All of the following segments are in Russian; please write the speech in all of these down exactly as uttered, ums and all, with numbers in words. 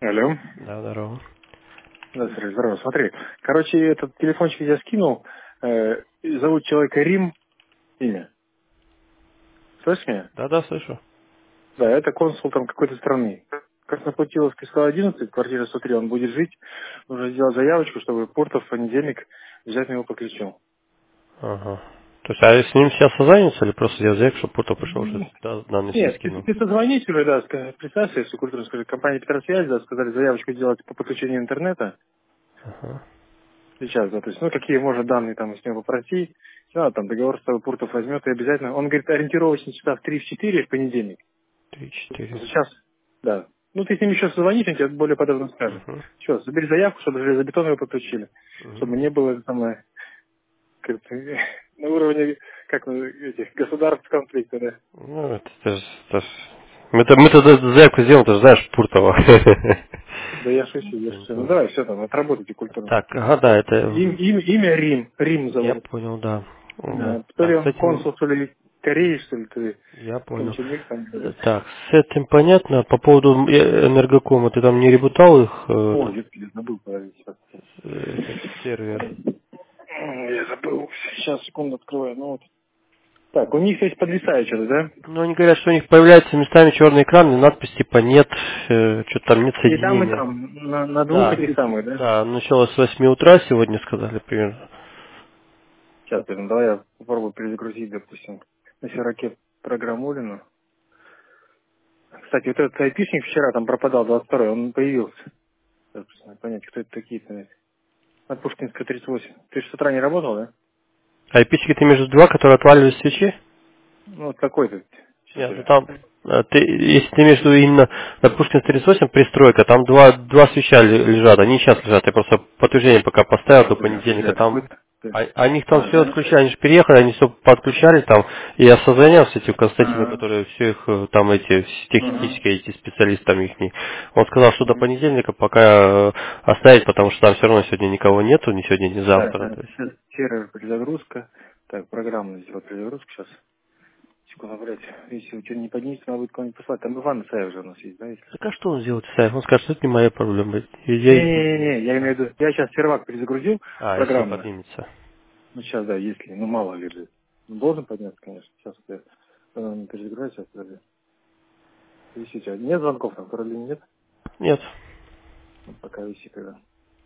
Алло. Да, здорово. Да, Сереж, здорово. Смотри, короче, этот телефончик я скинул. Э, зовут человека Рим, имя. Слышишь меня? Да, да, слышу. Да, это консул там какой-то страны. Краснопутиловский сто одиннадцать, квартира сто три, он будет жить. Нужно сделать заявочку, чтобы Портов в понедельник обязательно его подключил. Ага. То есть, а с ним сейчас созвонится или просто сделать заявку, чтобы Путо пришел уже М, да, данные все Нет, ты, скинул? ты созвонись уже, да, ска- представься, если культурно скажи, компания Петросвязь, да, сказали заявочку сделать по подключению интернета. Ага. Сейчас, да, то есть, ну, какие можно данные там с него попросить. Все, там договор с тобой Пуртов возьмет и обязательно. Он говорит, ориентировочно часа в три-четыре в понедельник. Три, четыре. Сейчас, да. Ну, ты с ним еще созвонишь, он тебе более подробно скажет. Угу. Все, забери заявку, чтобы железобетон его подключили. Угу. Чтобы не было, это самое, как это, на уровне, как ну, этих государств конфликта, да. Ну, это, это, ж- это ж- Мы-то, мы-то за- заявку сделаем, ты же знаешь, Пуртова. Да я шучу, я Это не шучу. Ну, то. давай, все там, отработайте культурно. Так, ага, да, это... Им- им- имя Рим, Рим Я зовут. понял, да. Да. Да. То ли Так, с он этим... консул, то ли Кореи, что ли, то ли Я понял. Конченик там. Э, Так, с этим понятно. По поводу э, энергокома, ты там не ребутал их, э, О, этот, я я забыл, подожди, сейчас. э, этот сервер? М, Я забыл. Сейчас, секунду, открываю. Ну вот. Так, у них есть подвисает что-то, да? Ну, они говорят, что у них появляется местами черный экран, и надпись типа нет, э, что-то там нет И там, и соединения. там, на, на двух Да, этих самых, да? да, началось с восьми утра сегодня, сказали примерно. Сейчас, блин, давай я попробую перезагрузить, допустим, на Сираке программу Лину. Кстати, вот этот айпишник вчера там пропадал, двадцать второй, он появился. Сейчас надо понять, кто это такие-то. На Пушкинской тридцать восемь. Ты же с утра не работал, да? А эпички ты между два, которые отваливают свечи? Ну, вот какой-то. Сейчас Нет, ну я... там, э, ты, если ты имеешь в виду именно на Пушкин тридцать восемь пристройка, там два, два свеча ле- лежат, они сейчас лежат, я просто подтверждение пока поставил до Бля, подожди, понедельника, а там, какой-то? Ты- а- они их там А, все да? отключали, они же переехали, они все подключали там, и я созвонил с этим Константином, А, который все их, э, там эти, все ага. технические эти специалисты там их, он сказал, что до Мгм. понедельника пока э, оставить, потому что там все равно сегодня никого нету, ни сегодня, ни Так, завтра, так, то есть. сейчас сервер перезагрузка. Так, программно сделать перезагрузку сейчас. Секунду, блядь. Если что не поднимется, надо будет кого-нибудь послать. Там Иван Исаев же у нас есть, да? если Так что? а что он сделает, Исаев? Он скажет, что это не моя проблема. И я... Не-не-не, я А, имею в виду, я сейчас сервак перезагрузил а, если не программно. поднимется. Ну, сейчас, да, если, ну, мало ли, блядь. Ну, должен подняться, конечно. Сейчас я э, перезагружаю, сейчас, подожди. Висите. А нет звонков там, второй линии нет? Нет. Ну, пока виси тогда.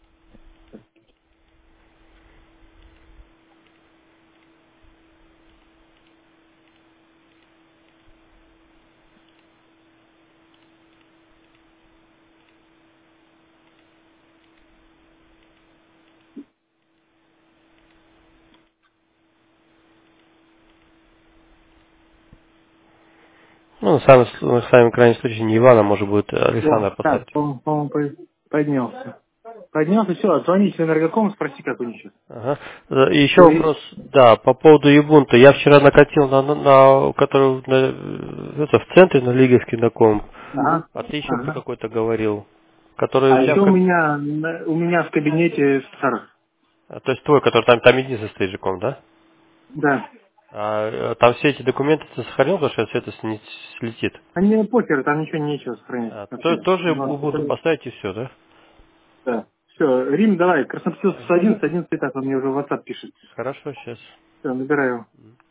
Ну, на самом, на самом крайнем случае не Ивана, может будет О, Александра так, послать. по-моему, по-моему, по- поднялся. Поднялся, все, звоните в энергоком, спроси, как у них сейчас. Ага. Э, И еще Всё, и- вопрос, да, по поводу Ебунта. Я вчера накатил на, на, на- который на, э, это, в центре на Лиговский на ком. Ага, А ты еще про ага. какой-то говорил, который у А тебя еще в у каб- меня, на- у меня в кабинете Сара. а, то есть твой, который там, там единственный стоит же ком, да? Да. А, э, там все эти документы ты сохранил, потому что все это сни- слетит. А не покер, там ничего нечего сохранить А, то, вообще. тоже Ну, Ubuntu это- поставить и все, да? да. Все, Рим, давай, Краснопутиловск сто одиннадцать, одиннадцать, так он мне уже в WhatsApp пишет. Хорошо, сейчас. Все, набираю.